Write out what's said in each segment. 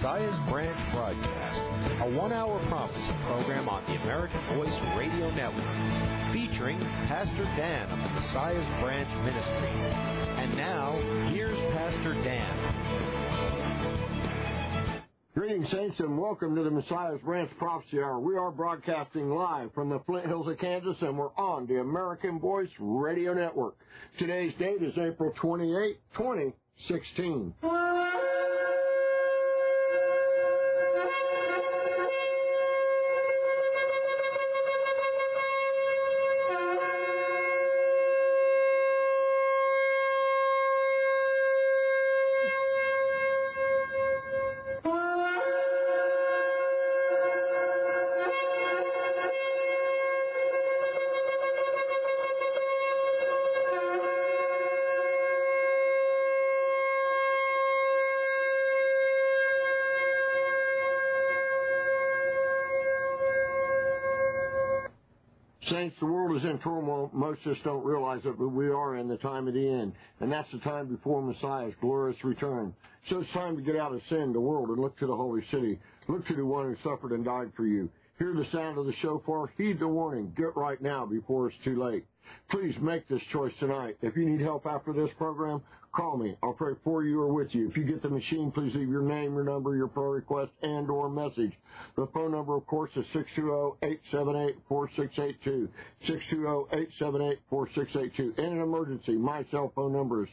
Messiah's Branch broadcast, a one-hour prophecy program on the American Voice Radio Network, featuring Pastor Dan of the Messiah's Branch Ministry. And now, here's Pastor Dan. Greetings, saints, and welcome to the Messiah's Branch Prophecy Hour. We are broadcasting live from the Flint Hills of Kansas, and we're on the American Voice Radio Network. Today's date is April 28, 2016. Saints, the world is in turmoil. Most of us don't realize it, but we are in the time of the end. And that's the time before Messiah's glorious return. So it's time to get out of sin, the world, and look to the holy city. Look to the one who suffered and died for you. Hear the sound of the shofar. Heed the warning. Get right now before it's too late. Please make this choice tonight. If you need help after this program, call me. I'll pray for you or with you. If you get the machine, please leave your name, your number, your prayer request, and or message. The phone number, of course, is 620-878-4682. 620-878-4682. In an emergency, my cell phone number is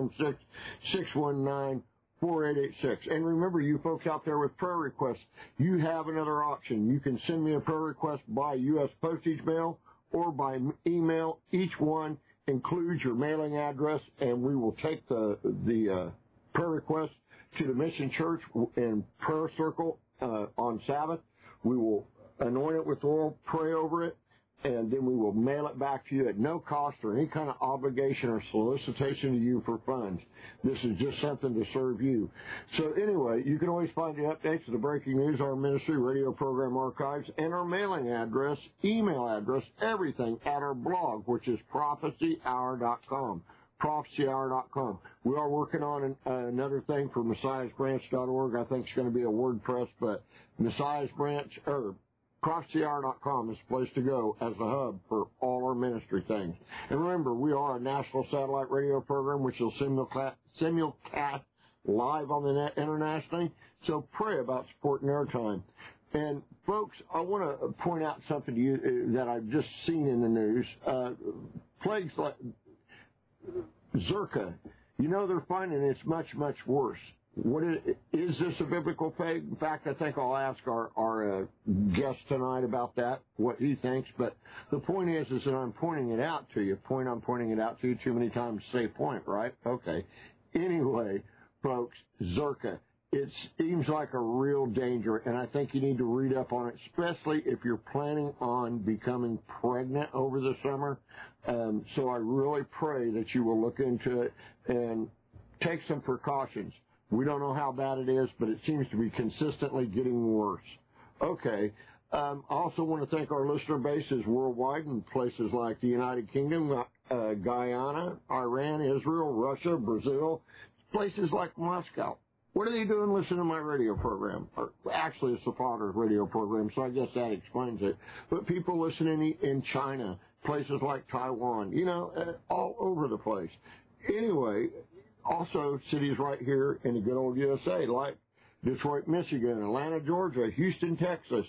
316-619-4886. And remember, you folks out there with prayer requests, you have another option. You can send me a prayer request by U.S. postage mail or by email. Each one includes your mailing address, and we will take the prayer request to the Mission Church and Prayer Circle on Sabbath. We will anoint it with oil, pray over it, and then we will mail it back to you at no cost or any kind of obligation or solicitation to you for funds. This is just something to serve you. So anyway, you can always find the updates of the breaking news, our ministry, radio program archives, and our mailing address, email address, everything at our blog, which is prophecyhour.com. prophecyhour.com. We are working on another thing for messiahsbranch.org. I think it's going to be a WordPress, but Messiah's Branch, or prophecyhour.com is the place to go as a hub for all our ministry things. And remember, we are a national satellite radio program which will simulcast live on the net internationally. So pray about supporting our time. And folks, I want to point out something to you that I've just seen in the news. Plagues like Zika, you know, they're finding it's much, much worse. Is this a biblical plague? In fact, I think I'll ask our guest tonight about that, what he thinks. But the point is that I'm pointing it out to you. I'm pointing it out to you too many times to say point, right? Okay. Anyway, folks, Zika. It seems like a real danger, and I think you need to read up on it, especially if you're planning on becoming pregnant over the summer. So I really pray that you will look into it and take some precautions. We don't know how bad it is, but it seems to be consistently getting worse. Okay. I also want to thank our listener bases worldwide in places like the United Kingdom, Guyana, Iran, Israel, Russia, Brazil, places like Moscow. What are they doing listening to my radio program? Or, actually, it's the Father's radio program, so I guess that explains it. But people listening in China, places like Taiwan, you know, all over the place. Anyway, also cities right here in the good old USA, like Detroit, Michigan, Atlanta, Georgia, Houston, Texas,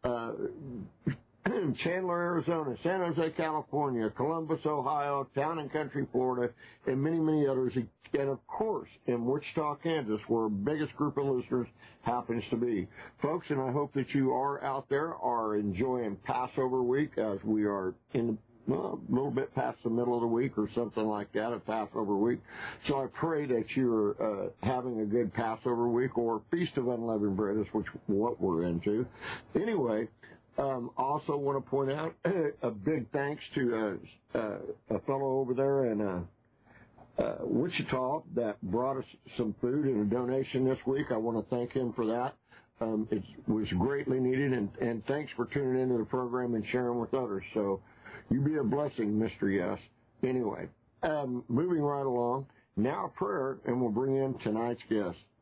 Chandler, Arizona, San Jose, California, Columbus, Ohio, Town and Country, Florida, and many, many others. And, of course, in Wichita, Kansas, where our biggest group of listeners happens to be. Folks, and I hope that you are out there are enjoying Passover week as we are in a little bit past the middle of the week or something like that, a Passover week. So I pray that you're having a good Passover week, or Feast of Unleavened Bread is what we're into. Anyway, also want to point out a big thanks to a fellow over there in Wichita that brought us some food and a donation this week. I want to thank him for that. It was greatly needed, and thanks for tuning into the program and sharing with others. So you be a blessing, Mr. Yes. Anyway, moving right along, now prayer, and we'll bring in tonight's guest.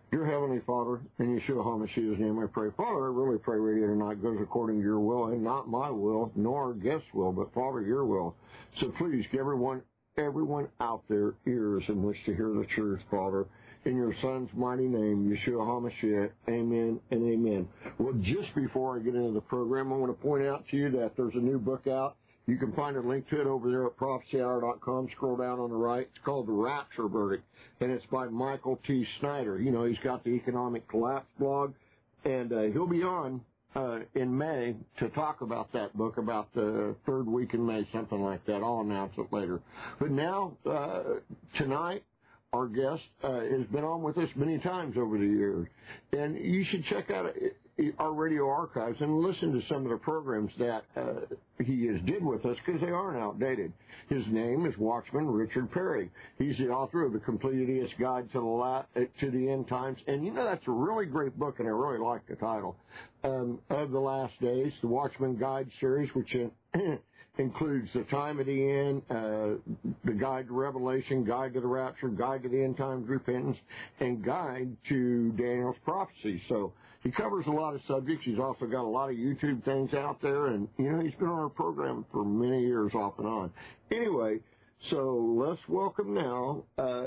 Dear Heavenly Father, in Yeshua HaMashiach's name I pray. Father, I really pray radio tonight goes according to your will, and not my will, nor our guest's will, but Father, your will. So please give everyone out there ears in which to hear the truth, Father. In your Son's mighty name, Yeshua HaMashiach, amen and amen. Well, just before I get into the program, I want to point out to you that there's a new book out. You can find a link to it over there at prophecyhour.com. Scroll down on the right. It's called The Rapture Verdict, and it's by Michael T. Snyder. You know, he's got the Economic Collapse blog, and he'll be on in May to talk about that book, about the third week in May, something like that. I'll announce it later. But now, tonight, our guest has been on with us many times over the years, and you should check out our radio archives and listen to some of the programs that he did with us, because they aren't outdated. His name is Watchman Richard Perry. He's the author of The Complete Idiot's Guide to the End Times, and you know, that's a really great book, and I really like the title. Of the Last Days, the Watchman Guide series, which includes The Time of the End, the Guide to Revelation, Guide to the Rapture, Guide to the End Times Repentance, and Guide to Daniel's Prophecy. So he covers a lot of subjects. He's also got a lot of YouTube things out there, and, you know, he's been on our program for many years off and on. Anyway, so let's welcome now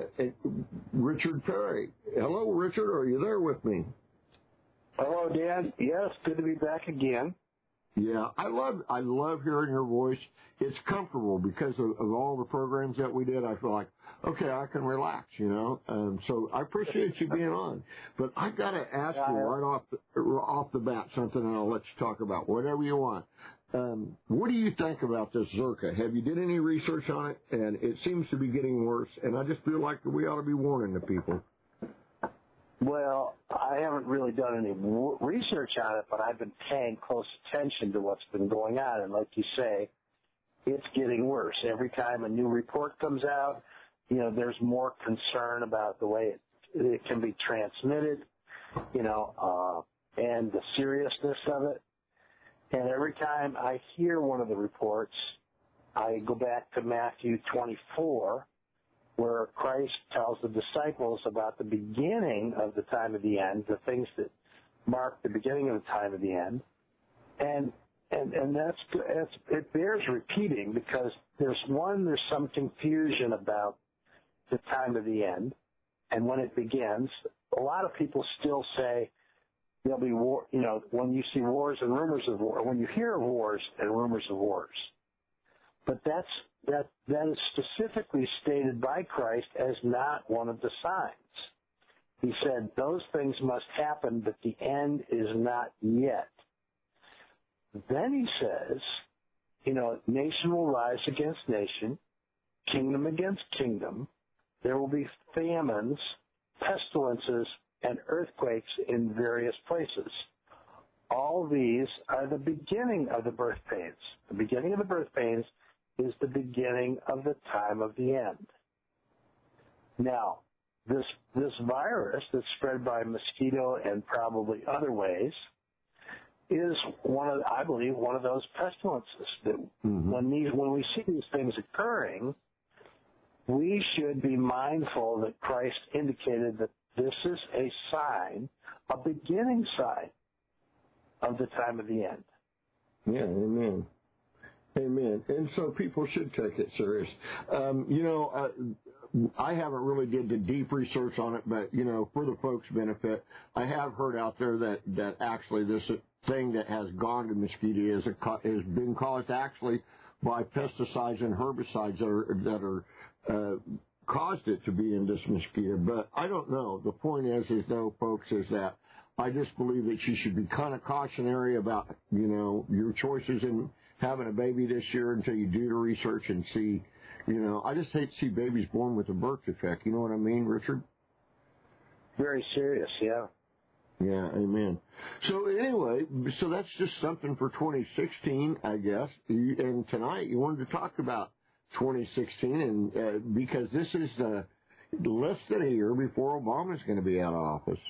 Richard Perry. Hello, Richard. Are you there with me? Hello, Dan. Yes, good to be back again. Yeah, I love hearing your voice. It's comfortable because of all the programs that we did. I feel like, okay, I can relax, you know. So I appreciate you being on. But I got to ask you right off the bat something, and I'll let you talk about whatever you want. What do you think about this Zerka? Have you did any research on it? And it seems to be getting worse, and I just feel like we ought to be warning the people. Well, I haven't really done any research on it, but I've been paying close attention to what's been going on. And like you say, it's getting worse. Every time a new report comes out, you know, there's more concern about the way it can be transmitted, you know, and the seriousness of it. And every time I hear one of the reports, I go back to Matthew 24, where Christ tells the disciples about the beginning of the time of the end, the things that mark the beginning of the time of the end. And it bears repeating, because there's some confusion about the time of the end and when it begins. A lot of people still say there'll be war, you know, when you see wars and rumors of war, when you hear of wars and rumors of wars. But that is specifically stated by Christ as not one of the signs. He said those things must happen, but the end is not yet. Then he says, you know, nation will rise against nation, kingdom against kingdom. There will be famines, pestilences, and earthquakes in various places. All these are the beginning of the birth pains. The beginning of the birth pains is the beginning of the time of the end. Now, this virus that's spread by mosquito and probably other ways is I believe one of those pestilences that when we see these things occurring, we should be mindful that Christ indicated that this is a sign, a beginning sign of the time of the end. Yeah, amen. Amen. And so people should take it serious. You know, I haven't really did the deep research on it, but, you know, for the folks' benefit, I have heard out there that actually this thing that has gone to mosquito has been caused actually by pesticides and herbicides that are caused it to be in this mosquito. But I don't know. The point is though, folks, is that I just believe that you should be kind of cautionary about, you know, your choices in having a baby this year until you do the research and see, you know, I just hate to see babies born with a birth defect. You know what I mean, Richard? Very serious, yeah. Yeah, amen. So anyway, so that's just something for 2016, I guess. And tonight you wanted to talk about 2016, and because this is less than a year before Obama's going to be out of office.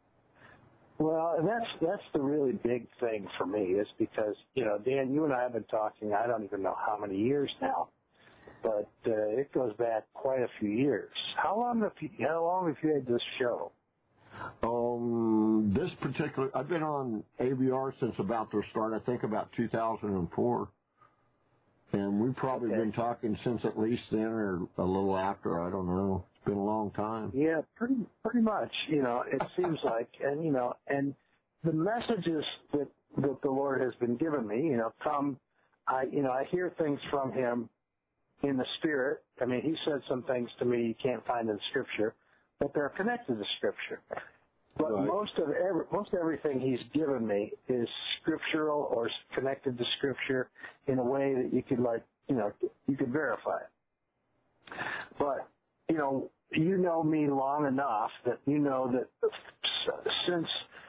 Well, and that's the really big thing for me, is because, you know, Dan, you and I have been talking, I don't even know how many years now, but it goes back quite a few years. How long have you had this show? This particular, I've been on ABR since about their start, I think about 2004. And we've probably been talking since at least then or a little after, I don't know. It's been a long time. Yeah, pretty much, it seems like. And, and the messages that the Lord has been giving me, I hear things from him in the Spirit. I mean, he said some things to me you can't find in Scripture, but they're connected to Scripture. But right. most everything he's given me is scriptural or connected to Scripture in a way that you could you could verify it. But, you know me long enough that you know that since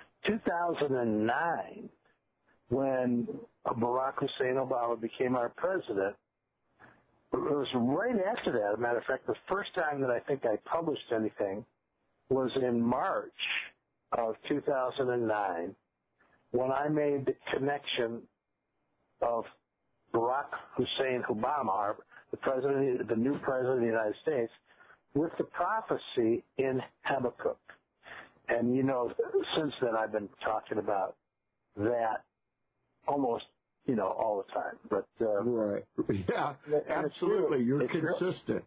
2009, when Barack Hussein Obama became our president, it was right after that. As a matter of fact, the first time that I think I published anything was in March of 2009 when I made the connection of Barack Hussein Obama, the new president of the United States, with the prophecy in Habakkuk. And, since then I've been talking about that almost, all the time. But right. Yeah, absolutely. You're consistent.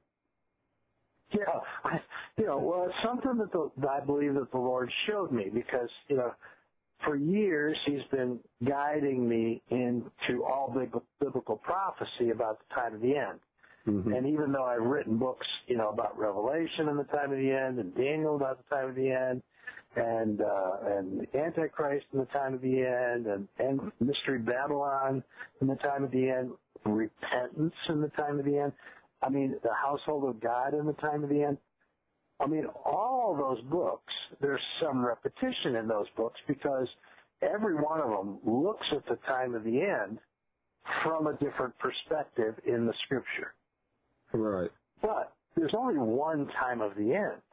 Yeah, well, it's something that I believe that the Lord showed me because, for years he's been guiding me into all biblical prophecy about the time of the end. Mm-hmm. And even though I've written books, about Revelation and the time of the end, and Daniel about the time of the end, and Antichrist in the time of the end, and Mystery Babylon in the time of the end, repentance in the time of the end. I mean, the household of God in the time of the end. I mean, all those books, there's some repetition in those books because every one of them looks at the time of the end from a different perspective in the Scripture. Right. But there's only one time of the end.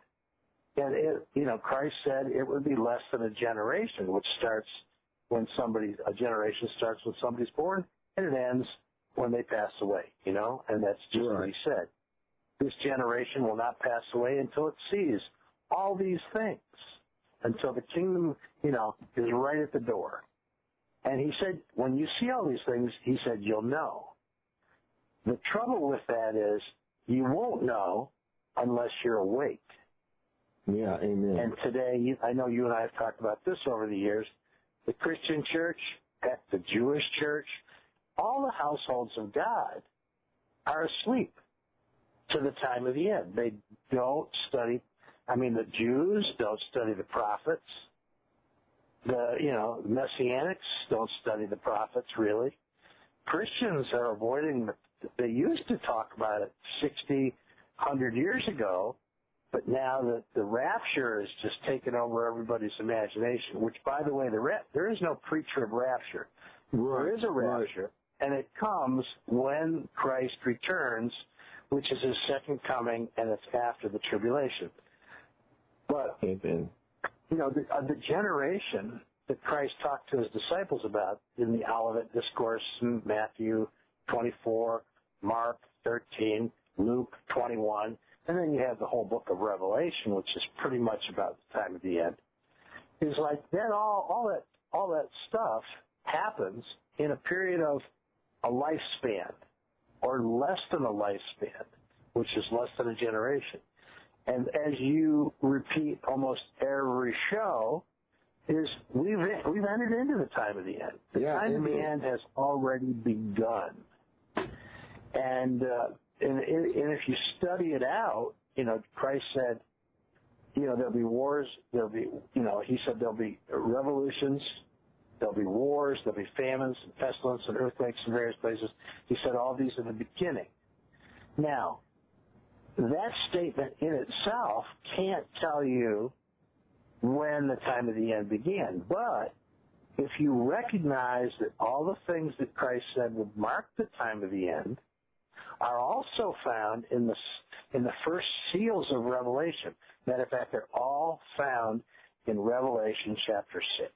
And, Christ said it would be less than a generation, which starts when a generation starts when somebody's born, and it ends when they pass away, and that's just right. what he said. This generation will not pass away until it sees all these things, until the kingdom, is right at the door. And he said, when you see all these things, he said, you'll know. The trouble with that is you won't know unless you're awake. Yeah, amen. And today, I know you and I have talked about this over the years, the Christian church, the Jewish church, all the households of God are asleep to the time of the end. They don't study. The Jews don't study the prophets. The Messianics don't study the prophets, really. Christians are avoiding they used to talk about it 60, 100 years ago, but now that the rapture is just taken over everybody's imagination, which, by the way, there is no preacher of rapture. Right. There is a rapture, and it comes when Christ returns, which is his second coming, and it's after the tribulation. But, amen. The generation that Christ talked to his disciples about in the Olivet Discourse in Matthew 24, Mark 13, Luke 21, and then you have the whole book of Revelation, which is pretty much about the time of the end, is like that all that stuff happens in a period of a lifespan, or less than a lifespan, which is less than a generation. And as you repeat almost every show, is we've entered into the time of the end. The time of the end has already begun. And if you study it out, Christ said, there'll be wars, he said there'll be revolutions, there'll be wars, there'll be famines and pestilence and earthquakes in various places. He said all these in the beginning. Now, that statement in itself can't tell you when the time of the end began. But if you recognize that all the things that Christ said would mark the time of the end are also found in the first seals of Revelation. Matter of fact, they're all found in Revelation chapter 6.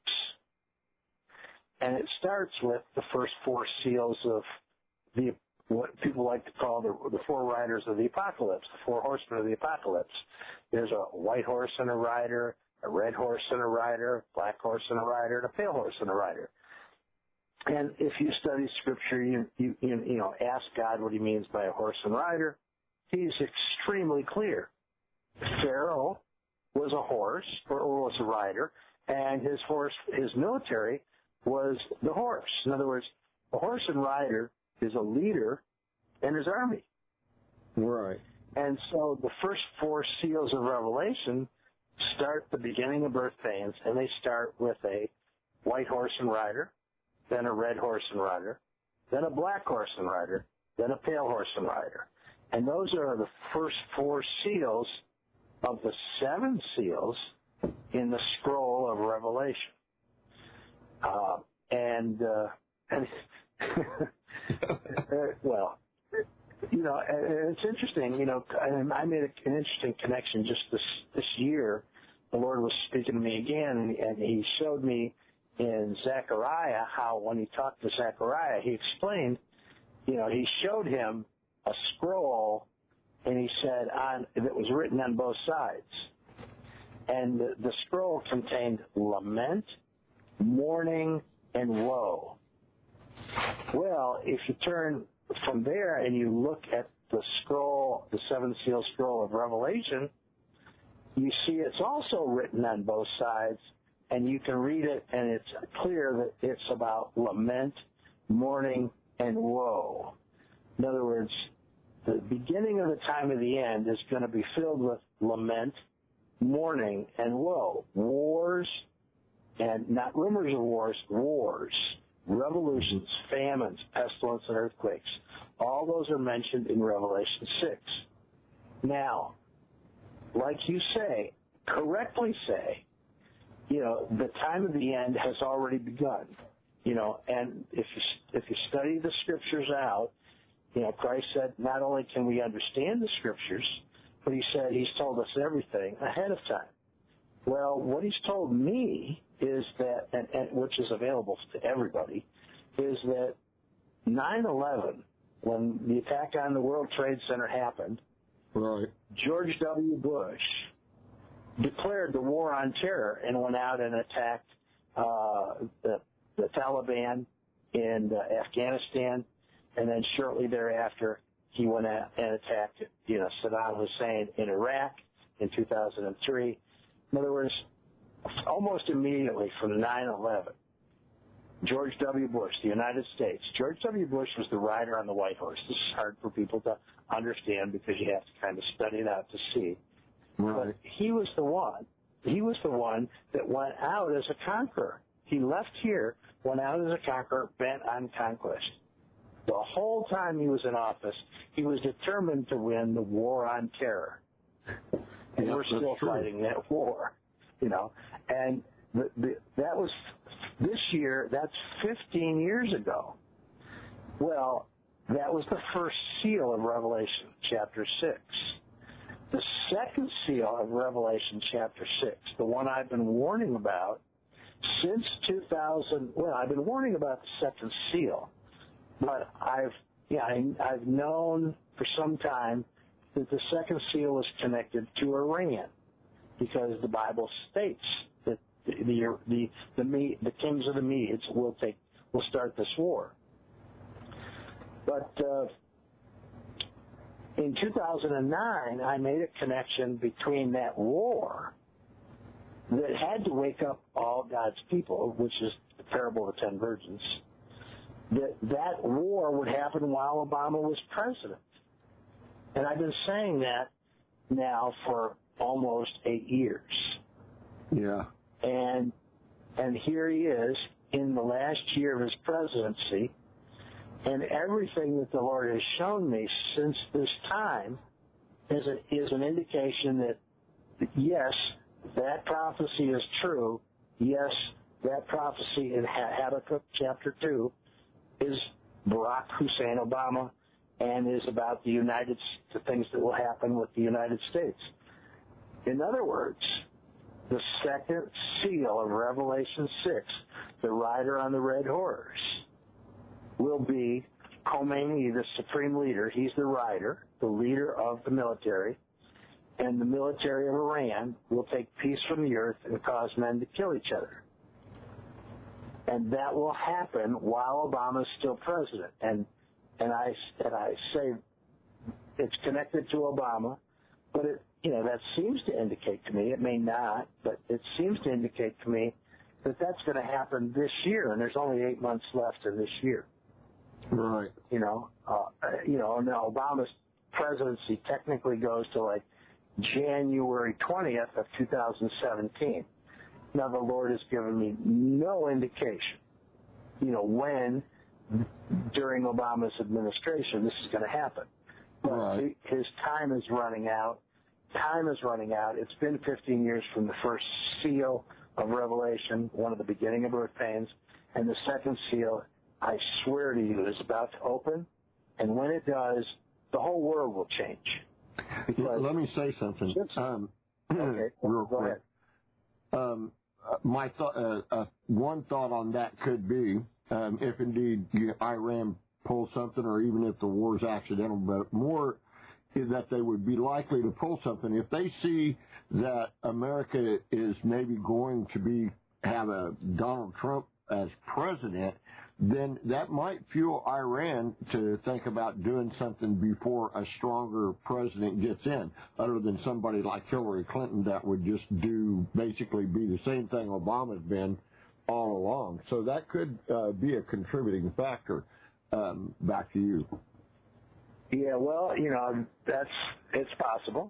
And it starts with the first four seals of what people like to call the four riders of the apocalypse, the four horsemen of the apocalypse. There's a white horse and a rider, a red horse and a rider, a black horse and a rider, and a pale horse and a rider. And if you study Scripture, you ask God what he means by a horse and rider, he's extremely clear. Pharaoh was a horse, or was a rider, and his military was the horse. In other words, a horse and rider is a leader in his army. Right. And so the first 4 seals of Revelation start the beginning of birth pains, and they start with a white horse and rider, then a red horse and rider, then a black horse and rider, then a pale horse and rider. And those are the first 4 seals of the 7 seals in the scroll of Revelation. Well, it's interesting, and I made an interesting connection just this year. The Lord was speaking to me again, and he showed me in Zechariah how when he talked to Zechariah, he explained, he showed him a scroll, and he said that was written on both sides. And the scroll contained lament, mourning, and woe. Well, if you turn from there and you look at the scroll, the 7 seal scroll of Revelation, you see it's also written on both sides, and you can read it, and it's clear that it's about lament, mourning, and woe. In other words, the beginning of the time of the end is going to be filled with lament, mourning, and woe. Wars, and not rumors of wars, wars, revolutions, famines, pestilence, and earthquakes. All those are mentioned in Revelation 6. Now, like you say, correctly say, the time of the end has already begun. And if you study the Scriptures out, Christ said not only can we understand the Scriptures, but he said he's told us everything ahead of time. Well, what he's told me is that, and which is available to everybody, is that 9/11, when the attack on the World Trade Center happened, right, George W. Bush declared the war on terror and went out and attacked the Taliban in Afghanistan, and then shortly thereafter he went out and attacked Saddam Hussein in Iraq in 2003. In other words, almost immediately from 9/11, George W. Bush, the United States, George W. Bush was the rider on the white horse. This is hard for people to understand because you have to kind of study it out to see. right. But he was the one. He was the one that went out as a conqueror. He left here, went out as a conqueror, bent on conquest. The whole time he was in office, he was determined to win the war on terror. And we're still fighting that war, And that was this year, that's 15 years ago. Well, that was the first seal of Revelation, chapter 6. The second seal of Revelation, chapter 6, the one I've been warning about since 2000, I've been warning about the second seal, but I've known for some time that the second seal is connected to Iran, because the Bible states that the kings of the Medes will start this war. But in 2009, I made a connection between that war that had to wake up all God's people, which is the parable of the 10 virgins. That war would happen while Obama was president. And I've been saying that now for almost 8 years. Yeah. And here he is in the last year of his presidency, and everything that the Lord has shown me since this time is an indication that, yes, that prophecy is true. Yes, that prophecy in Habakkuk chapter 2 is Barack Hussein Obama and is about the things that will happen with the United States. In other words, the second seal of Revelation 6, the rider on the red horse, will be Khomeini, the supreme leader. He's the rider, the leader of the military. and the military of Iran will take peace from the earth and cause men to kill each other. And that will happen while Obama is still president. And I say it's connected to Obama, but that seems to indicate to me, it may not, but it seems to indicate to me that that's going to happen this year, and there's only 8 months left in this year. Right. Now Obama's presidency technically goes to like January 20th of 2017. Now the Lord has given me no indication, when during Obama's administration this is going to happen. Right. His time is running out. It's been 15 years from the first seal of Revelation, one of the beginning of birth pains, and the second seal, I swear to you, is about to open, and when it does, the whole world will change. Let me say something. Okay, real go quick. ahead. My thought, one thought on that could be, if indeed Iran pulls something, or even if the war is accidental, but more is that they would be likely to pull something if they see that America is maybe going to have a Donald Trump as president. Then that might fuel Iran to think about doing something before a stronger president gets in, other than somebody like Hillary Clinton that would just basically be the same thing Obama's been all along. So that could be a contributing factor. Back to you. Yeah, well, it's possible.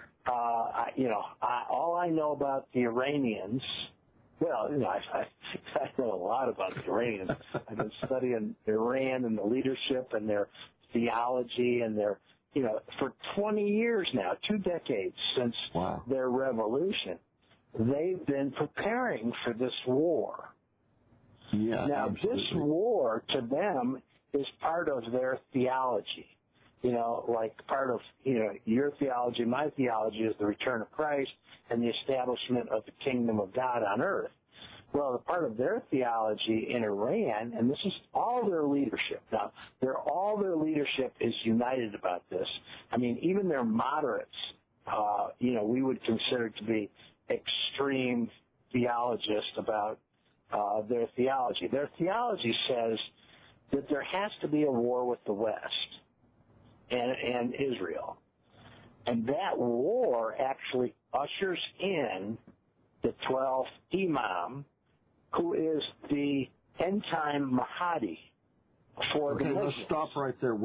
All I know about the Iranians, I know a lot about the Iranians. I've been studying Iran and the leadership and their theology and their, for 20 years now, 2 decades since their revolution, they've been preparing for this war. Yeah, now, absolutely. This war to them is part of their theology. Like part of, your theology, my theology is the return of Christ and the establishment of the kingdom of God on earth. Well, the part of their theology in Iran, and this is all their leadership. Now, all their leadership is united about this. I mean, even their moderates, we would consider to be extreme theologists about their theology. Their theology says that there has to be a war with the West and Israel. And that war actually ushers in the 12th Imam, who is the end-time Mahdi for the Muslims. Let's stop right there.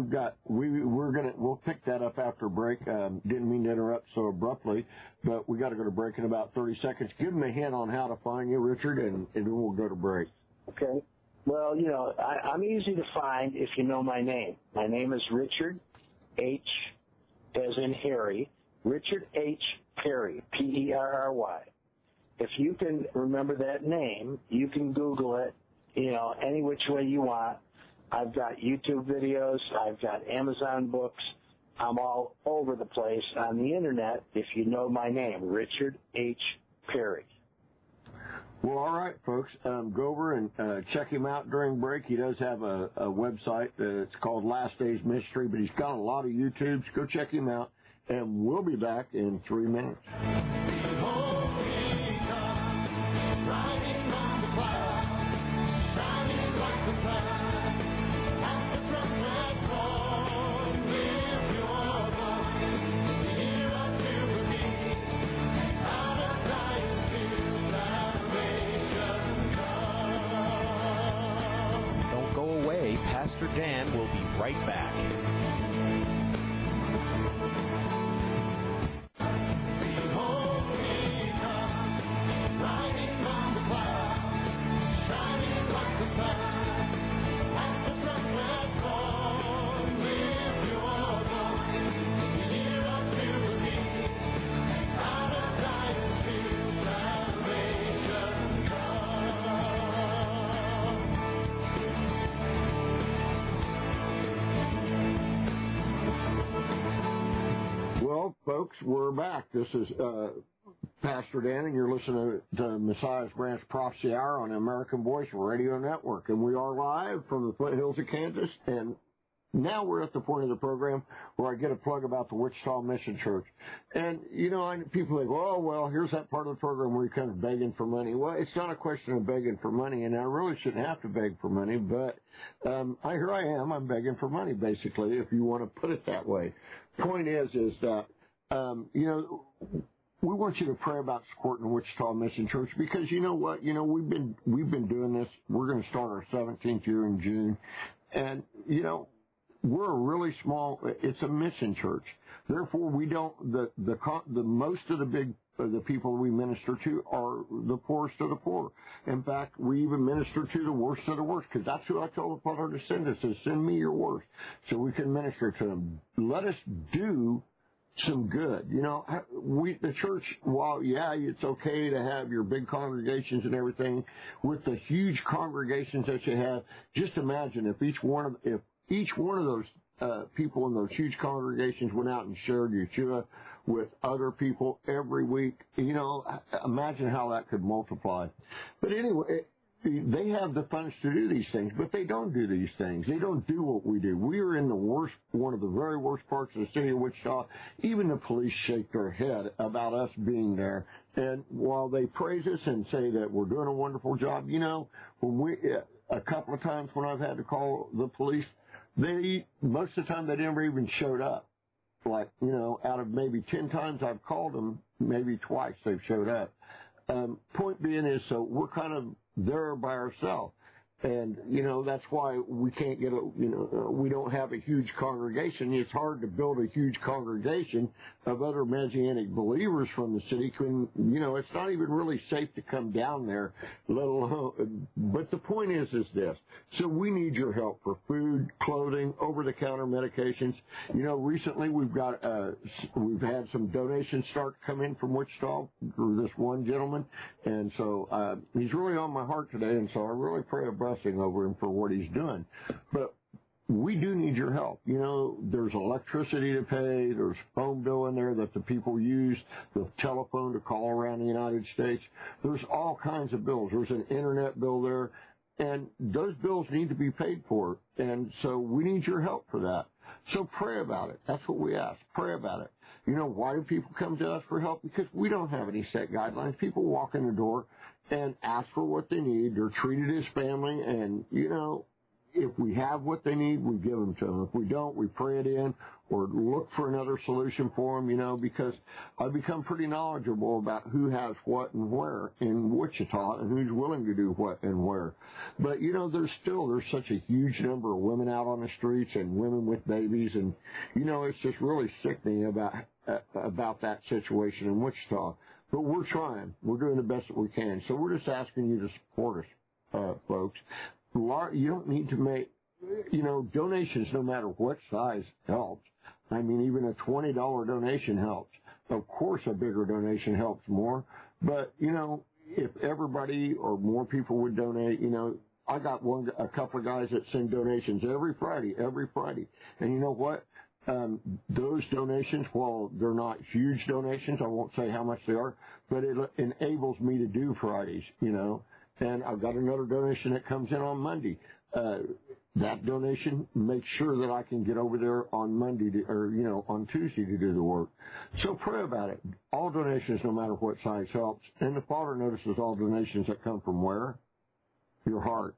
We'll pick that up after break. Didn't mean to interrupt so abruptly, but we got to go to break in about 30 seconds. Give them a hint on how to find you, Richard, and then we'll go to break. Okay. Well, I'm easy to find if you know my name. My name is Richard H. as in Harry, Richard H. Perry, P-E-R-R-Y. If you can remember that name, you can Google it, any which way you want. I've got YouTube videos. I've got Amazon books. I'm all over the place on the Internet if you know my name, Richard H. Perry. Well, all right, folks. Go over and check him out during break. He does have a website. It's called Last Days Mystery, but he's got a lot of YouTubes. Go check him out, and we'll be back in 3 minutes. Pastor Dan will be right back. Folks, we're back. This is Pastor Dan, and you're listening to Messiah's Branch Prophecy Hour on the American Voice Radio Network. And we are live from the foothills of Kansas and now we're at the point of the program where I get a plug about the Wichita Mission Church. And, people think, oh, well, here's that part of the program where he comes begging for money. Well, it's not a question of begging for money, and I really shouldn't have to beg for money, but here I am. I'm begging for money, basically, if you want to put it that way. Point is that, we want you to pray about supporting the Wichita Mission Church because you know what? We've been doing this. We're going to start our 17th year in June. And, we're a really small, it's a mission church. Therefore, we don't, the most of the people we minister to are the poorest of the poor. In fact, we even minister to the worst of the worst because that's who I told the Father to send us, is send me your worst so we can minister to them. Let us do some good. The church, while, it's okay to have your big congregations and everything, with the huge congregations that you have, just imagine if each one of those people in those huge congregations went out and shared Yeshua with other people every week. Imagine how that could multiply. But anyway, they have the funds to do these things, but they don't do these things. They don't do what we do. We are in one of the very worst parts of the city of Wichita. Even the police shake their head about us being there. And while they praise us and say that we're doing a wonderful job, when a couple of times when I've had to call the police, most of the time they never even showed up. Like, out of maybe 10 times I've called them, maybe twice they've showed up. Point being is, so we're kind of there by ourselves. And, that's why we can't get we don't have a huge congregation. It's hard to build a huge congregation of other Messianic believers from the city. It's not even really safe to come down there, let alone. But the point is this. So we need your help for food, clothing, over-the-counter medications. Recently we've had some donations start to come in from Wichita through this one gentleman. And so he's really on my heart today. And so I really pray a blessing over him for what he's doing. But we do need your help. There's electricity to pay. There's phone bill in there that the people use, the telephone to call around the United States. There's all kinds of bills. There's an internet bill there. And those bills need to be paid for. And so we need your help for that. So pray about it. That's what we ask. Pray about it. Why do people come to us for help? Because we don't have any set guidelines. People walk in the door and ask for what they need. They're treated as family. And, if we have what they need, we give them to them. If we don't, we pray it in or look for another solution for them, because I've become pretty knowledgeable about who has what and where in Wichita and who's willing to do what and where. But, there's such a huge number of women out on the streets and women with babies. And, it's just really sickening about that situation in Wichita. But we're trying. We're doing the best that we can. So we're just asking you to support us, folks. You don't need to make, donations no matter what size helps. I mean, even a $20 donation helps. Of course, a bigger donation helps more. But, if everybody or more people would donate, I got a couple of guys that send donations every Friday. And you know what? Those donations, while they're not huge donations, I won't say how much they are, but it enables me to do Fridays, And I've got another donation that comes in on Monday. That donation makes sure that I can get over there on Monday on Tuesday to do the work. So pray about it. All donations, no matter what size, helps. And the Father notices all donations that come from where? Your heart.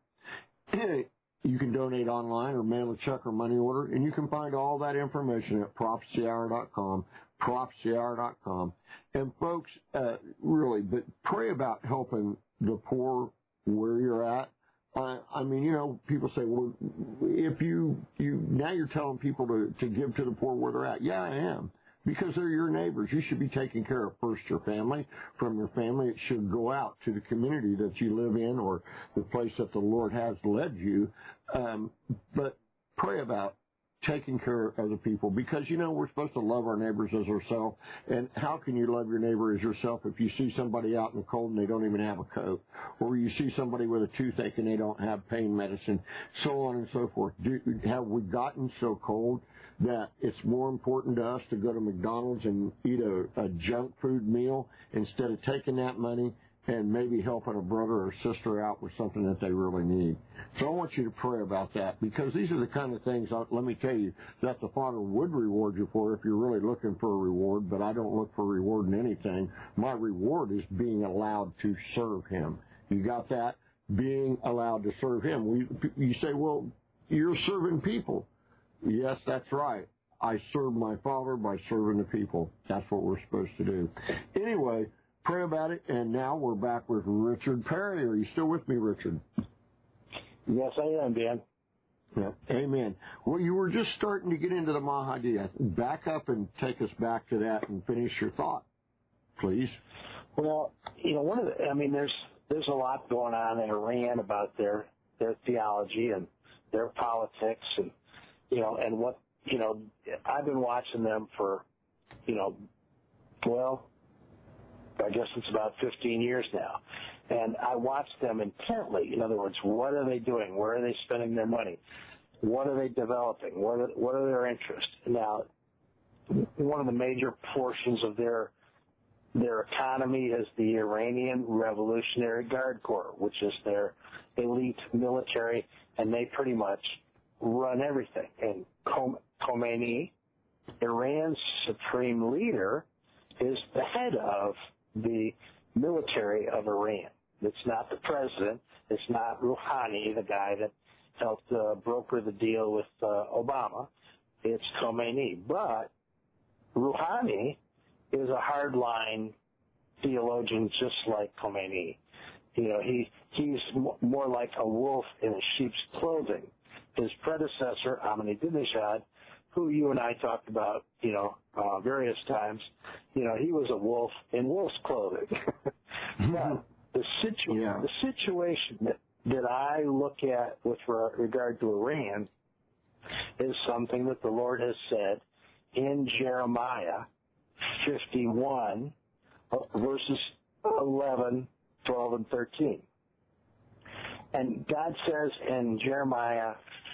You can donate online or mail a check or money order, and you can find all that information at prophecyhour.com, prophecyhour.com. And folks, really, but pray about helping the poor where you're at. I mean, people say, well, if now you're telling people to give to the poor where they're at. Yeah, I am. Because they're your neighbors. You should be taking care of first your family. From your family, it should go out to the community that you live in or the place that the Lord has led you. But pray about taking care of other people because, we're supposed to love our neighbors as ourselves. And how can you love your neighbor as yourself if you see somebody out in the cold and they don't even have a coat? Or you see somebody with a toothache and they don't have pain medicine, so on and so forth. Have we gotten so cold that it's more important to us to go to McDonald's and eat a junk food meal instead of taking that money and maybe helping a brother or sister out with something that they really need. So I want you to pray about that, because these are the kind of things, let me tell you, that the Father would reward you for if you're really looking for a reward, but I don't look for reward in anything. My reward is being allowed to serve Him. You got that? Being allowed to serve Him. You say, well, you're serving people. Yes, that's right. I serve my Father by serving the people. That's what we're supposed to do. Anyway, pray about it, and now we're back with Richard Perry. Are you still with me, Richard? Yes, I am, Dan. Yeah. Amen. Well, you were just starting to get into the Mahdi. Back up and take us back to that and finish your thought, please. Well, there's a lot going on in Iran about their theology and their politics, and what I've been watching them for, I guess it's about 15 years now. And I watch them intently. In other words, what are they doing? Where are they spending their money? What are they developing? What are their interests? Now, one of the major portions of their economy is the Iranian Revolutionary Guard Corps, which is their elite military, and they pretty much run everything. And Khomeini, Iran's supreme leader, is the head of the military of Iran. It's not the president. It's not Rouhani, the guy that helped broker the deal with Obama. It's Khomeini. But Rouhani is a hardline theologian just like Khomeini. He's more like a wolf in a sheep's clothing. His predecessor, Ahmadinejad, who you and I talked about, various times, he was a wolf in wolf's clothing. But the situation that I look at with regard to Iran is something that the Lord has said in Jeremiah 51, verses 11, 12, and 13. And God says in Jeremiah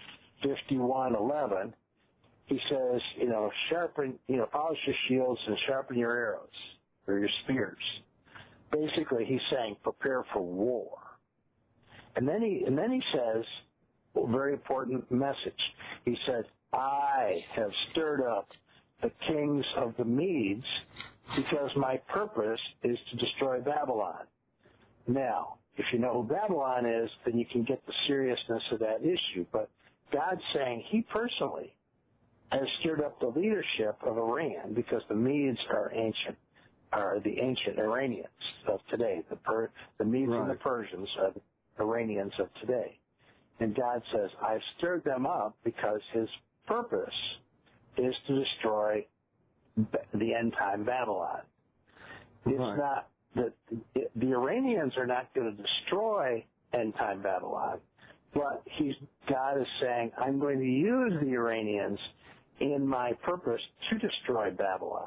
51:11, He says, sharpen, polish your shields and sharpen your arrows or your spears. Basically, He's saying prepare for war. And then he says a very important message. He said, I have stirred up the kings of the Medes because my purpose is to destroy Babylon. Now, if you know who Babylon is, then you can get the seriousness of that issue. But God's saying He personally has stirred up the leadership of Iran because the Medes are the ancient Iranians of today. The Medes and the Persians are the Iranians of today. And God says, I've stirred them up because His purpose is to destroy the end-time Babylon. It's not that the Iranians are not going to destroy end-time Babylon, but God is saying, I'm going to use the Iranians in my purpose to destroy Babylon.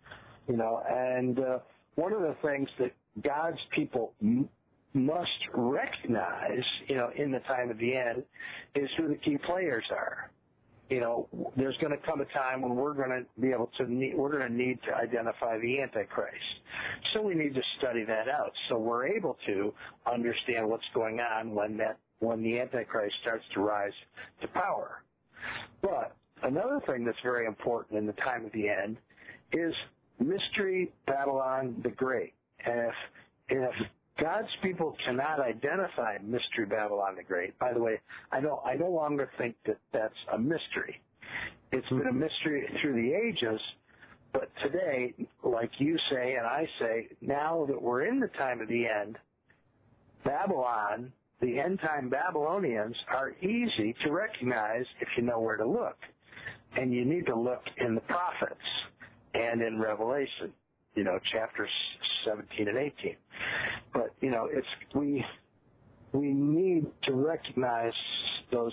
And one of the things that God's people must recognize, in the time of the end, is who the key players are. There's going to come a time when we're going to need to identify the Antichrist. So we need to study that out, so we're able to understand what's going on when the Antichrist starts to rise to power. But another thing that's very important in the time of the end is Mystery Babylon the Great. And if God's people cannot identify Mystery Babylon the Great, by the way, I no longer think that that's a mystery. It's been a mystery through the ages, but today, like you say and I say, now that we're in the time of the end, Babylon, the end-time Babylonians, are easy to recognize if you know where to look. And you need to look in the prophets and in Revelation, chapters 17 and 18. But, we need to recognize those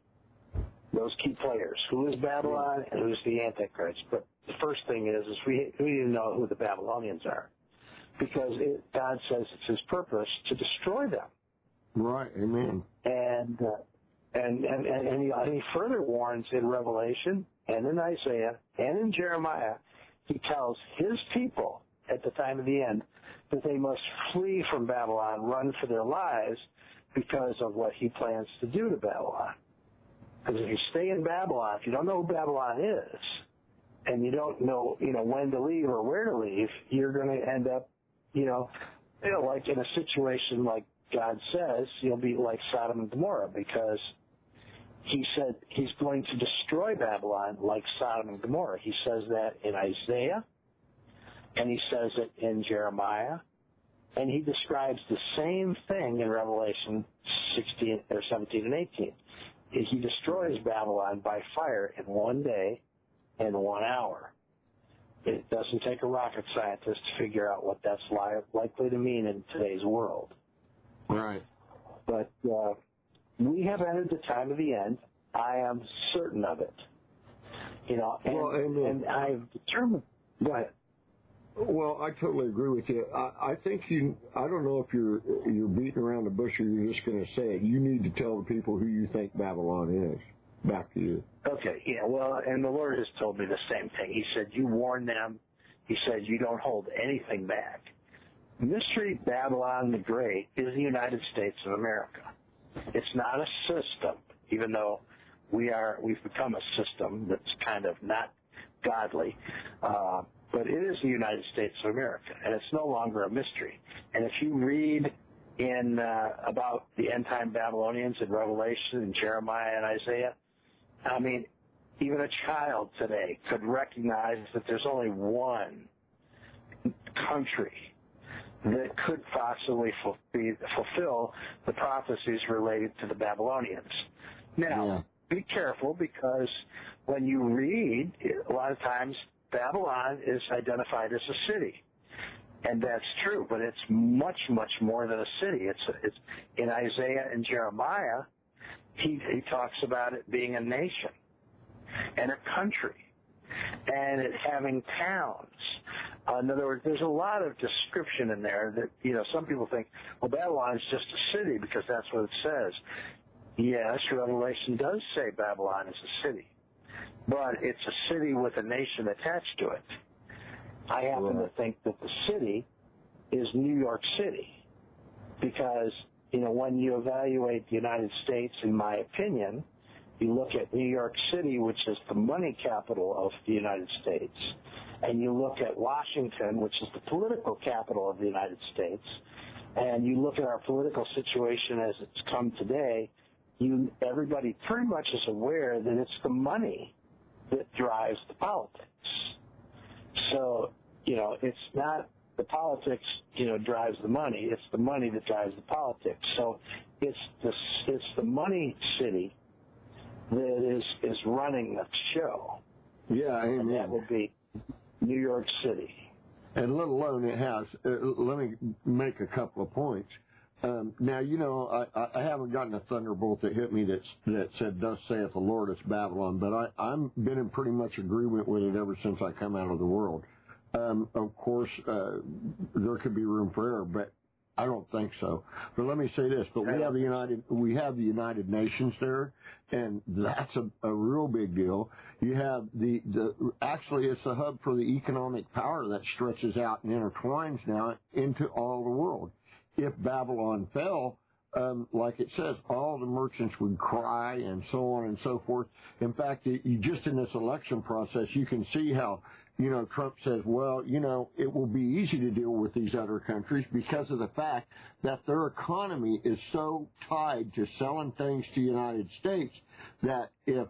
key players. Who is Babylon and who's the Antichrist? But the first thing is we need to know who the Babylonians are, because God says it's His purpose to destroy them. Right. Amen. And he further warns in Revelation and in Isaiah and in Jeremiah. He tells His people at the time of the end that they must flee from Babylon, run for their lives because of what he plans to do to Babylon. Because if you stay in Babylon, if you don't know who Babylon is, and you don't know, when to leave or where to leave, you're going to end up, like in a situation like God says, you'll be like Sodom and Gomorrah, because he said he's going to destroy Babylon like Sodom and Gomorrah. He says that in Isaiah, and he says it in Jeremiah, and he describes the same thing in Revelation 17 and 18. He destroys Babylon by fire in 1 day and 1 hour. It doesn't take a rocket scientist to figure out what that's likely to mean in today's world. Right. But we have entered the time of the end. I am certain of it. And I've determined. Go ahead. Well, I totally agree with you. I think I don't know if you're beating around the bush or you're just going to say it. You need to tell the people who you think Babylon is. Back to you. Okay, yeah, well, and the Lord has told me the same thing. He said, you warn them. He said, you don't hold anything back. Mystery Babylon the Great is the United States of America. It's not a system, even though we've become a system that's kind of not godly. But it is the United States of America, and it's no longer a mystery. And if you read in about the end-time Babylonians in Revelation and Jeremiah and Isaiah, I mean, even a child today could recognize that there's only one country that could possibly fulfill the prophecies related to the Babylonians. Now, Be careful, because when you read, a lot of times Babylon is identified as a city. And that's true, but it's much, much more than a city. It's in Isaiah and Jeremiah, he talks about it being a nation and a country and it having towns. In other words, there's a lot of description in there that, some people think, well, Babylon is just a city because that's what it says. Yes, Revelation does say Babylon is a city, but it's a city with a nation attached to it. I happen to think that the city is New York City because, when you evaluate the United States, in my opinion, you look at New York City, which is the money capital of the United States, and you look at Washington, which is the political capital of the United States, and you look at our political situation as it's come today, everybody pretty much is aware that it's the money that drives the politics. So, it's not the politics, drives the money. It's the money that drives the politics. So it's the money city that is running the show. Yeah, amen. And that would be New York City. And let alone it has. Let me make a couple of points. Now, I haven't gotten a thunderbolt that hit me that said, "Thus saith the Lord, it's Babylon," but I'm been in pretty much agreement with it ever since I come out of the world. Of course, there could be room for error, but I don't think so. But let me say this: but we have the United Nations there, and that's a real big deal. You have actually it's a hub for the economic power that stretches out and intertwines now into all the world. If Babylon fell, like it says, all the merchants would cry and so on and so forth. In fact, just in this election process, you can see how, Trump says, well, it will be easy to deal with these other countries because of the fact that their economy is so tied to selling things to the United States that if,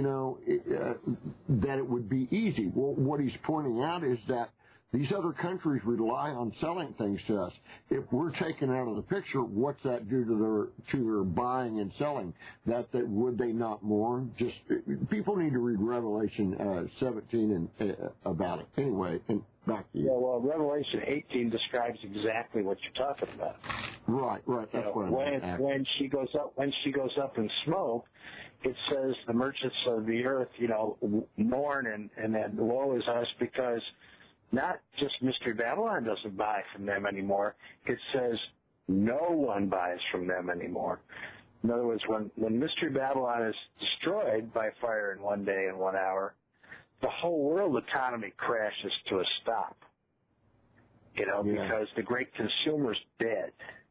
that it would be easy. Well, what he's pointing out is that these other countries rely on selling things to us. If we're taken out of the picture, what's that do to their buying and selling? Would they not mourn? Just people need to read Revelation 17 and about it. Anyway, and back to you. Yeah, well, Revelation 18 describes exactly what you're talking about. Right. That's what I'm when she goes up in smoke, it says the merchants of the earth, mourn and then woe is us because not just Mystery Babylon doesn't buy from them anymore. It says no one buys from them anymore. In other words, when Mystery Babylon is destroyed by fire in 1 day and 1 hour, the whole world economy crashes to a stop. because the great consumer's dead.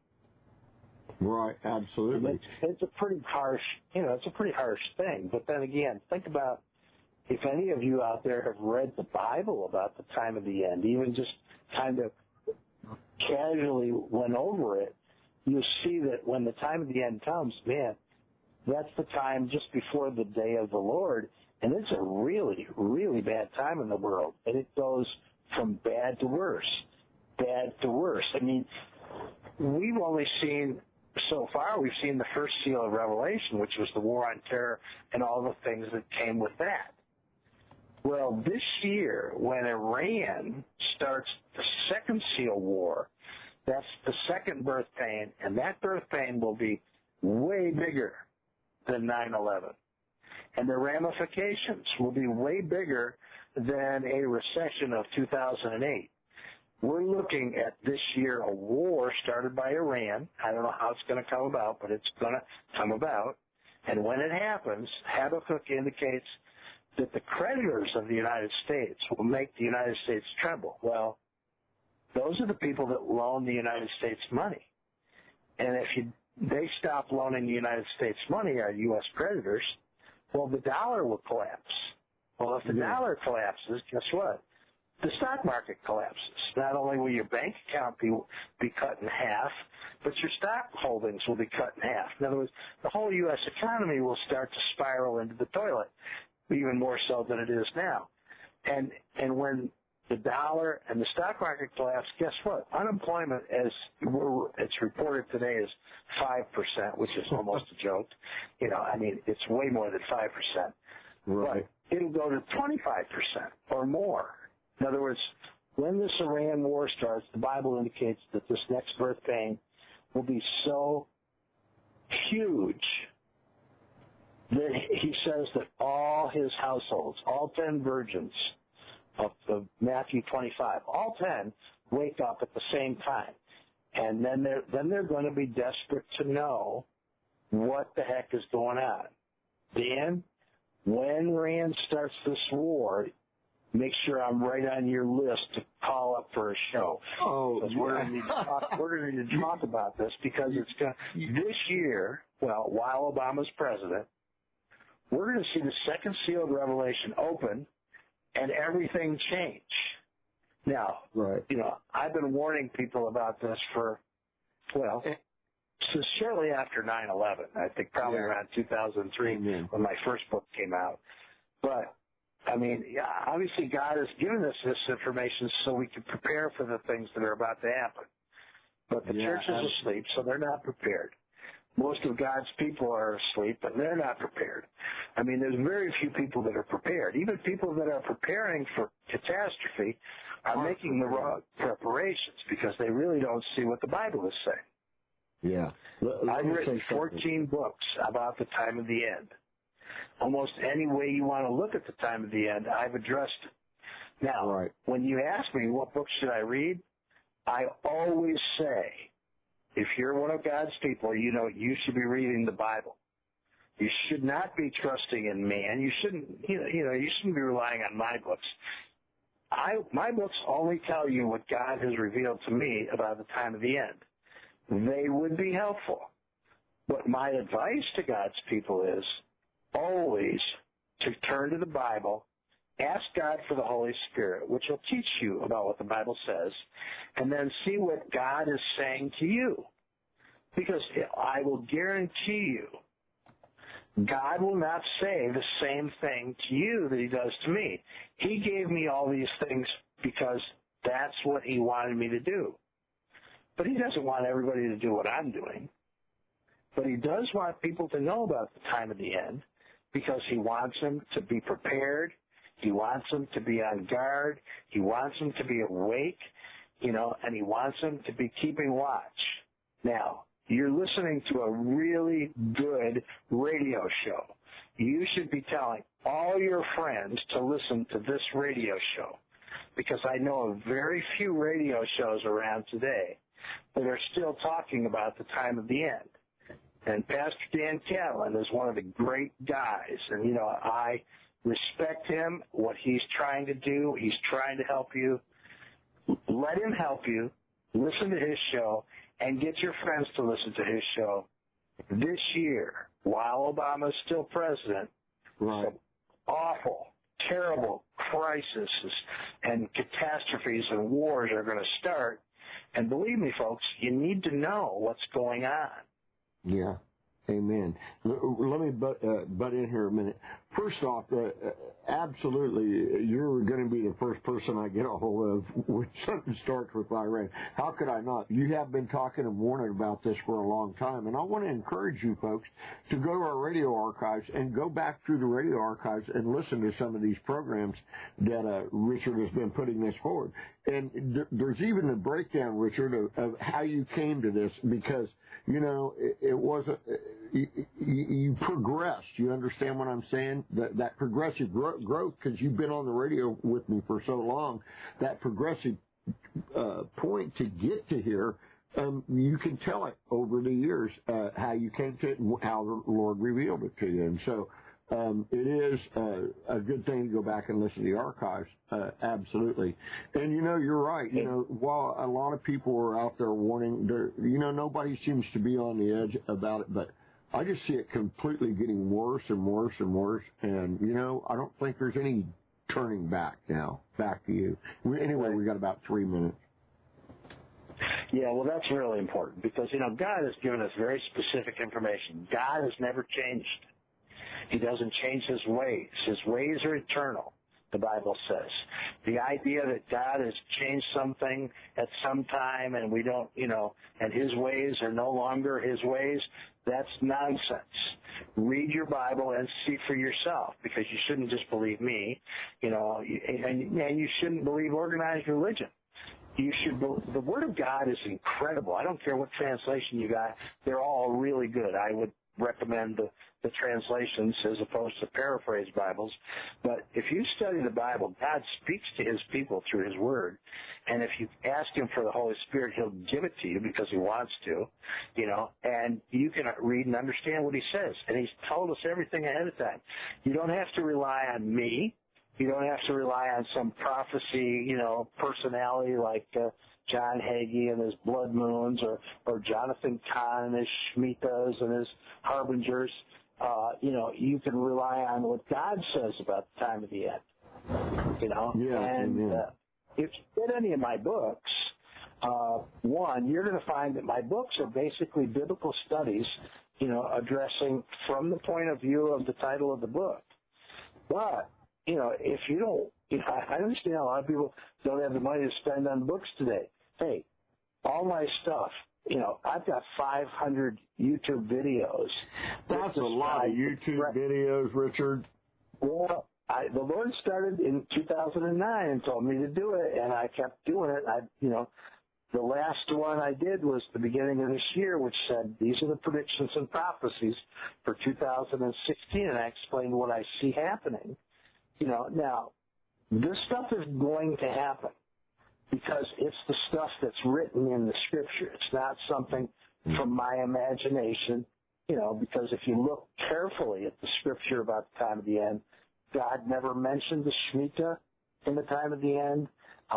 Right, absolutely. It's a pretty harsh, thing. But then again, think about if any of you out there have read the Bible about the time of the end, even just kind of casually went over it, you see that when the time of the end comes, man, that's the time just before the day of the Lord, and it's a really, really bad time in the world, and it goes from bad to worse. I mean, we've only seen, so far, we've seen the first seal of Revelation, which was the war on terror and all the things that came with that. Well, this year, when Iran starts the second seal war, that's the second birth pain, and that birth pain will be way bigger than 9/11. And the ramifications will be way bigger than a recession of 2008. We're looking at this year a war started by Iran. I don't know how it's going to come about, but it's going to come about. And when it happens, Habakkuk indicates that the creditors of the United States will make the United States tremble. Well, those are the people that loan the United States money. And if they stop loaning the United States money, our U.S. creditors, well, the dollar will collapse. Well, if the dollar collapses, guess what? The stock market collapses. Not only will your bank account be cut in half, but your stock holdings will be cut in half. In other words, the whole U.S. economy will start to spiral into the toilet, even more so than it is now. And when the dollar and the stock market collapse, guess what? Unemployment, as it's reported today, is 5%, which is almost a joke. It's way more than 5%. Right. But it'll go to 25% or more. In other words, when this Iran war starts, the Bible indicates that this next birth pain will be so huge that he says that all his households, all 10 virgins of Matthew 25, all 10 wake up at the same time. And then they're going to be desperate to know what the heck is going on. Dan, when Iran starts this war, make sure I'm right on your list to call up for a show. Oh, because we're going to need to talk about this because this year, well, while Obama's president, we're going to see the second seal of Revelation open and everything change. Now, right. I've been warning people about this since shortly after 9/11. I think probably around 2003 when my first book came out. But obviously God has given us this information so we can prepare for the things that are about to happen. But the church is asleep, so they're not prepared. Most of God's people are asleep, but they're not prepared. There's very few people that are prepared. Even people that are preparing for catastrophe are making the wrong preparations because they really don't see what the Bible is saying. Yeah. I've written 14 books about the time of the end. Almost any way you want to look at the time of the end, I've addressed it. Now, when you ask me what book should I read, I always say, if you're one of God's people, you should be reading the Bible. You should not be trusting in man. You shouldn't be relying on my books. My books only tell you what God has revealed to me about the time of the end. They would be helpful. But my advice to God's people is always to turn to the Bible, ask God for the Holy Spirit, which will teach you about what the Bible says, and then see what God is saying to you. Because I will guarantee you, God will not say the same thing to you that he does to me. He gave me all these things because that's what he wanted me to do. But he doesn't want everybody to do what I'm doing. But he does want people to know about the time of the end because he wants them to be prepared. He wants them to be on guard. He wants them to be awake, and he wants them to be keeping watch. Now, you're listening to a really good radio show. You should be telling all your friends to listen to this radio show because I know of very few radio shows around today that are still talking about the time of the end. And Pastor Dan Catlin is one of the great guys, and, I respect him, what he's trying to do. He's trying to help you. let him help you. Listen to his show and get your friends to listen to his show. This year, while Obama is still president, right. some awful, terrible crises and catastrophes and wars are going to start. And believe me, folks, you need to know what's going on. Yeah. Amen. Let me butt in here a minute. First off, absolutely, you're going to be the first person I get a hold of when something starts with Iran. How could I not? You have been talking and warning about this for a long time, and I want to encourage you folks to go to our radio archives and go back through the radio archives and listen to some of these programs that Richard has been putting this forward. And there's even a breakdown, Richard, of how you came to this, because, you know, it wasn't... You progressed. You understand what I'm saying? That progressive growth, because you've been on the radio with me for so long, that progressive point to get to here, you can tell it over the years how you came to it and how the Lord revealed it to you. And so it is a good thing to go back and listen to the archives, absolutely. And, you know, you're right. You know, while a lot of people are out there warning, you know, nobody seems to be on the edge about it, but I just see it completely getting worse and worse and worse. And, you know, I don't think there's any turning back now. Back to you. Anyway, we got about 3 minutes. Yeah, well, that's really important because, you know, God has given us very specific information. God has never changed. He doesn't change his ways. His ways are eternal, the Bible says. The idea that God has changed something at some time and we don't, you know, and his ways are no longer his ways, that's nonsense. Read your Bible and see for yourself, because you shouldn't just believe me, you know, and you shouldn't believe organized religion. You should. The Word of God is incredible. I don't care what translation you got; they're all really good. I would recommend the translations as opposed to paraphrase Bibles. But if you study the Bible, God speaks to his people through his Word. And if you ask him for the Holy Spirit, he'll give it to you because he wants to, you know, and you can read and understand what he says. And he's told us everything ahead of time. You don't have to rely on me. You don't have to rely on some prophecy, you know, personality like John Hagee and his blood moons, or Jonathan Cahn and his Shemitahs and his harbingers. You know, you can rely on what God says about the time of the end. You know, yeah, and if you get any of my books, one, you're going to find that my books are basically biblical studies, you know, addressing from the point of view of the title of the book. But you know, if you don't, you know, I understand a lot of people don't have the money to spend on books today. Hey, all my stuff, you know, I've got 500 YouTube videos. That's a lot of YouTube videos, Richard. Well, the Lord started in 2009 and told me to do it, and I kept doing it. You know, the last one I did was the beginning of this year, which said, these are the predictions and prophecies for 2016, and I explained what I see happening. You know, now, this stuff is going to happen because it's the stuff that's written in the Scripture. It's not something from my imagination, you know, because if you look carefully at the Scripture about the time of the end, God never mentioned the Shemitah in the time of the end.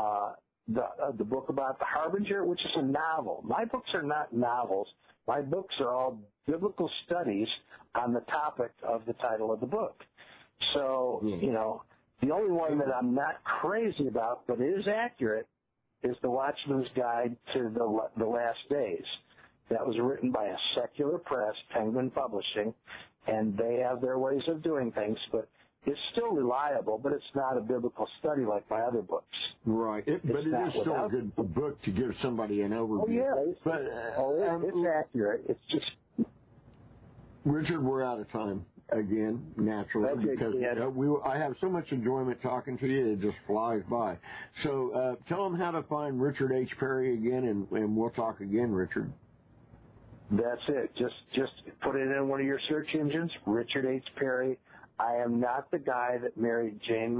The book about the Harbinger, which is a novel. My books are not novels. My books are all biblical studies on the topic of the title of the book. So, you know, the only one that I'm not crazy about but is accurate is The Watchman's Guide to the Last Days. That was written by a secular press, Penguin Publishing, and they have their ways of doing things, but it's still reliable, but it's not a biblical study like my other books. Right, but it is still a good book to give somebody an overview. Oh, yeah, it's accurate. It's just... Richard, we're out of time. Again, naturally, because I have so much enjoyment talking to you, it just flies by. So tell them how to find Richard H. Perry again, and we'll talk again, Richard. That's it. Just put it in one of your search engines, Richard H. Perry. I am not the guy that married Jane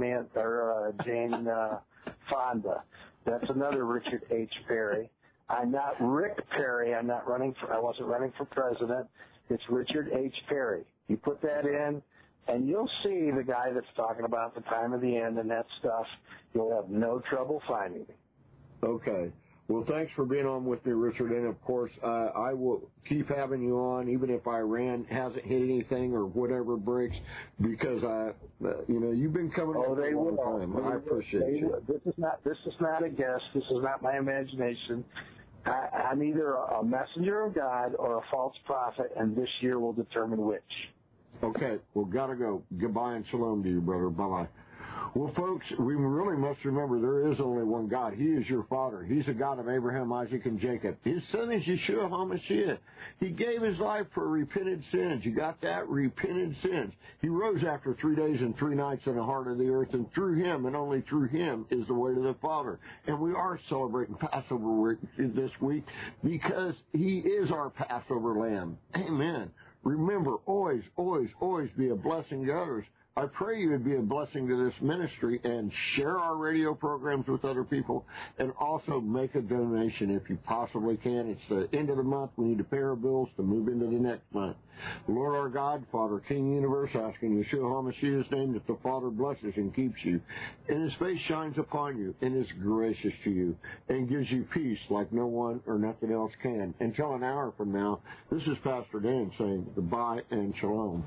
Fonda. That's another Richard H. Perry. I'm not Rick Perry. I wasn't running for president. It's Richard H. Perry. You put that in, and you'll see the guy that's talking about the time of the end and that stuff. You'll have no trouble finding me. Okay. Well, thanks for being on with me, Richard. And, of course, I will keep having you on, even if Iran hasn't hit anything or whatever breaks, because, you've been coming on for a long time. I appreciate you. This is not a guess. This is not my imagination. I'm either a messenger of God or a false prophet, and this year will determine which. Okay. Well, got to go. Goodbye and shalom to you, brother. Bye-bye. Well, folks, we really must remember there is only one God. He is your Father. He's the God of Abraham, Isaac, and Jacob. His son is Yeshua HaMashiach. He gave his life for repented sins. You got that? Repented sins. He rose after 3 days and 3 nights in the heart of the earth, and through him, and only through him, is the way to the Father. And we are celebrating Passover this week because he is our Passover lamb. Amen. Remember, always, always, always be a blessing to others. I pray you would be a blessing to this ministry and share our radio programs with other people, and also make a donation if you possibly can. It's the end of the month. We need to pay our bills to move into the next month. Lord our God, Father, King Universe, asking Yeshua HaMashiach's name that the Father blesses and keeps you, and his face shines upon you, and is gracious to you, and gives you peace like no one or nothing else can. Until an hour from now, this is Pastor Dan saying goodbye and shalom.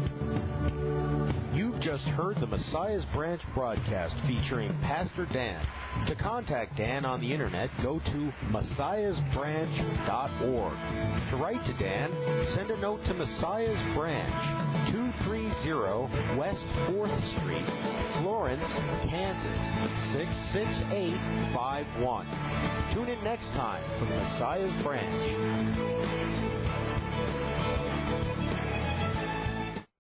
You've just heard the Messiah's Branch broadcast featuring Pastor Dan. To contact Dan on the internet, go to messiahsbranch.org. To write to Dan, send a note to Messiah's Branch, 230 West 4th Street, Florence, Kansas, 66851. Tune in next time for Messiah's Branch.